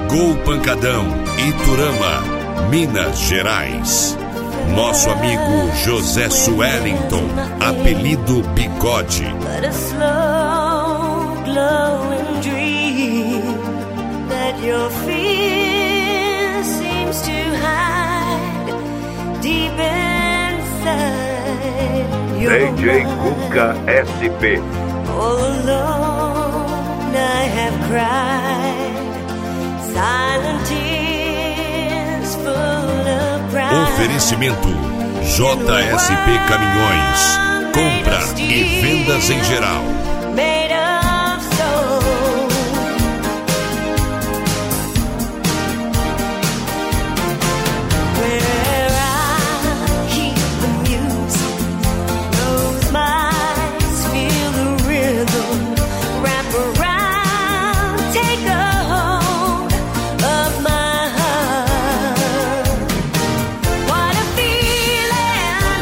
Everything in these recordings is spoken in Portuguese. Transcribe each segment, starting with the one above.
Gol Pancadão, Iturama, Minas Gerais. Nosso amigo José Suellington, apelido Bigode. But a slow glowing dream that your fear seems to hide deep inside your DJ Cuca SP. All alone I have cried silent tears full of pride. Oferecimento JSP Caminhões. Compra e vendas em geral. Made of soul. Where I hear the music, close my eyes, feel the rhythm, wrap around, take a hold of my heart. What a feeling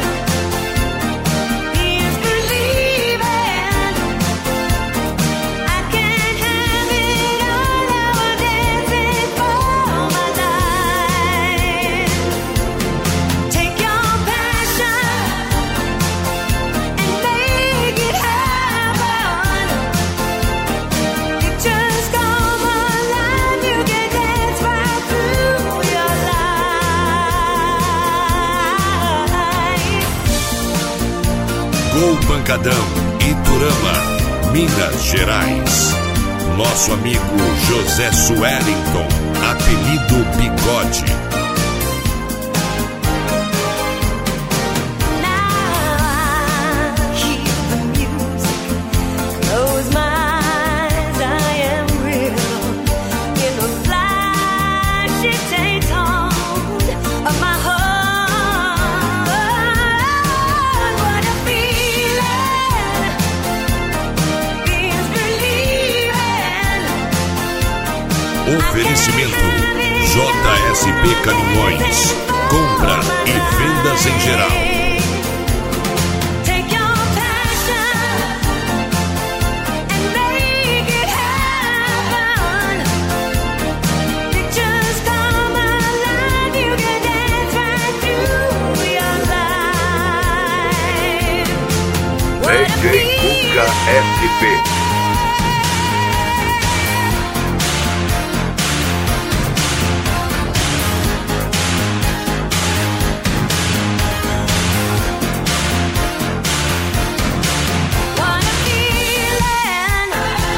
is believing. I can't have it all. Now I'm dancing for my life. Take your passion and make it happen. Pictures come alive. You can dance right through your life. Gol Pancadão, Iturama, Minas Gerais. Nosso amigo José Suellington, apelido Bigode. Now I hear the music, close my eyes, I am real. In a flash, it takes hold of my heart. What a feeling is believing. Oferecimento JSP Caminhões. Compra e vendas em geral. Take your passion and make it happen. Pictures come alive. You can dance right through your life. What a DJ Cuca SP. What a feeling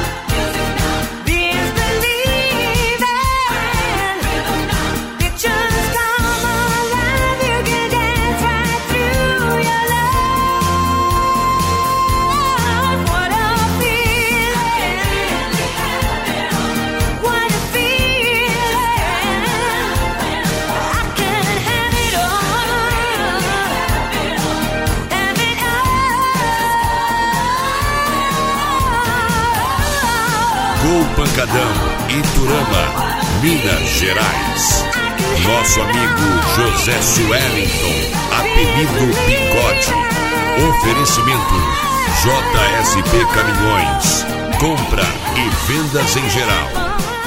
is believing. Pictures come alive. You can dance right through your life. What a feeling. What a feeling. I can have it all. Have it all. Gol Pancadão, Iturama, Minas Gerais. Nosso amigo José Suellington, apelido Bigode. Oferecimento JSP Caminhões. Compra e vendas em geral.